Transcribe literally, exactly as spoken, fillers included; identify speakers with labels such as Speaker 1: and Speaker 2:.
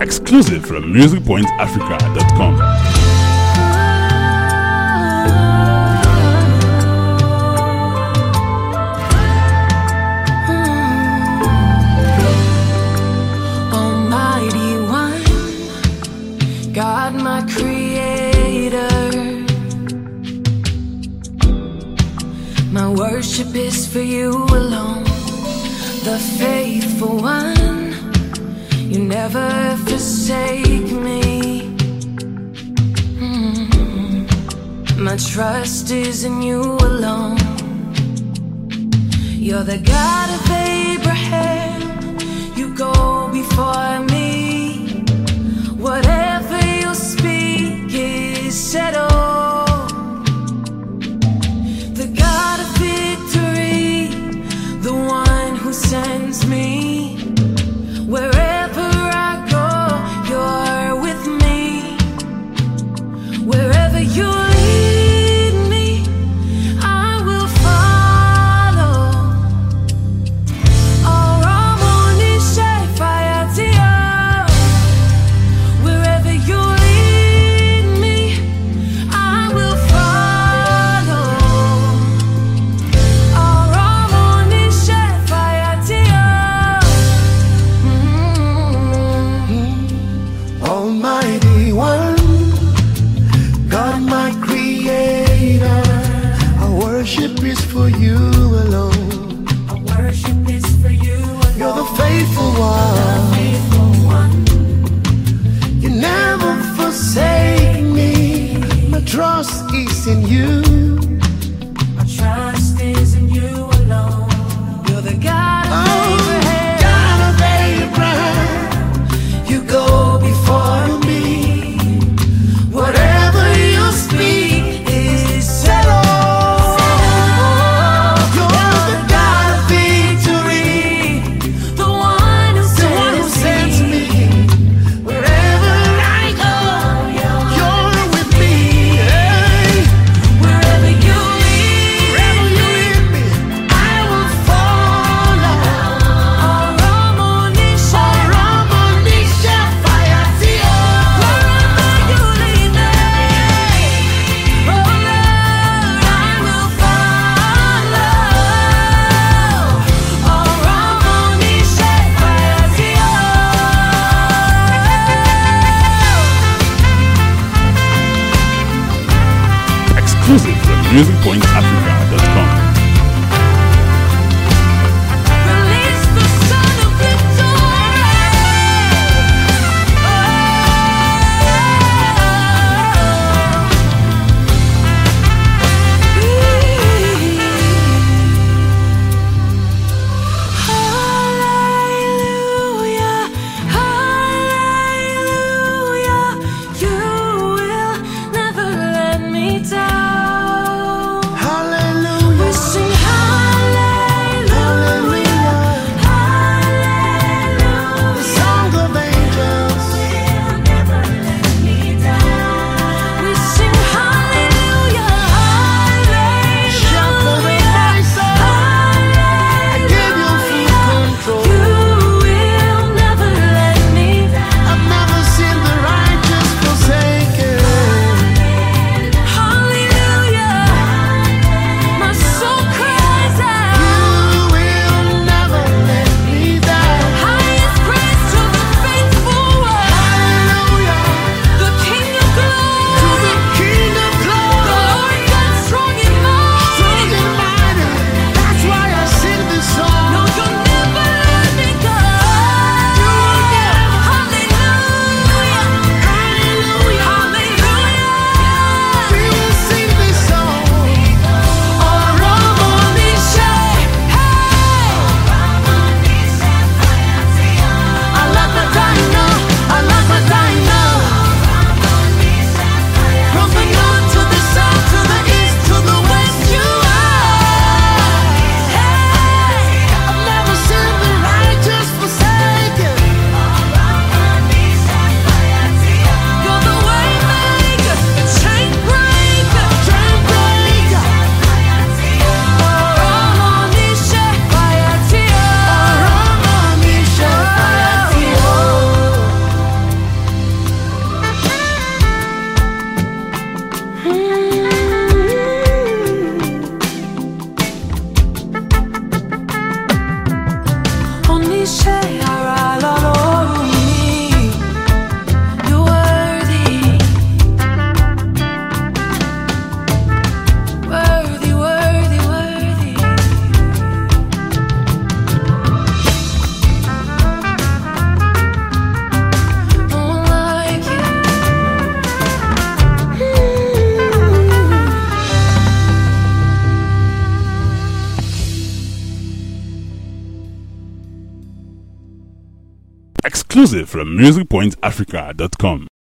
Speaker 1: Exclusive from music point africa dot com.
Speaker 2: Almighty One, God my Creator, my worship is for you alone, the faithful one. You never forsake me. Mm-hmm. My trust is in you alone. You're the God of Abraham. You go before me. Whatever you speak is settled. The God of victory, the one who sends me. Wherever I go, you're with me. Wherever you lead me, I will follow. Oh, Ramoni Shefayatio. Wherever you lead me, I will follow. Oh, Ramoni Shefayatio.
Speaker 3: Almighty One, God my Creator, our worship is for you alone.
Speaker 2: Our worship is for you alone.
Speaker 3: You're the faithful one.
Speaker 2: Faithful one.
Speaker 3: You never forsake me. My trust is in you.
Speaker 2: My trust is in you alone. You're the God of Abraham.
Speaker 3: God of Abraham, you go before me. Whatever you speak is settled. You're the God of victory,
Speaker 2: The one who
Speaker 3: the one who sends me. Wherever I go, you're with me. Hey,
Speaker 2: wherever you lead,
Speaker 3: wherever you lead me, I will follow.
Speaker 2: oh, Ramoni Shefayatio.
Speaker 3: Ramoni Shefayatio.
Speaker 2: Wherever you lead me, oh Lord, I will follow. Oh, Ramoni Shefayatio.
Speaker 1: Exclusive from music point africa dot com.
Speaker 2: Release the son of Hallelujah, hallelujah. You will never let me down.
Speaker 3: Hallelujah.
Speaker 1: Exclusive from music point africa dot com.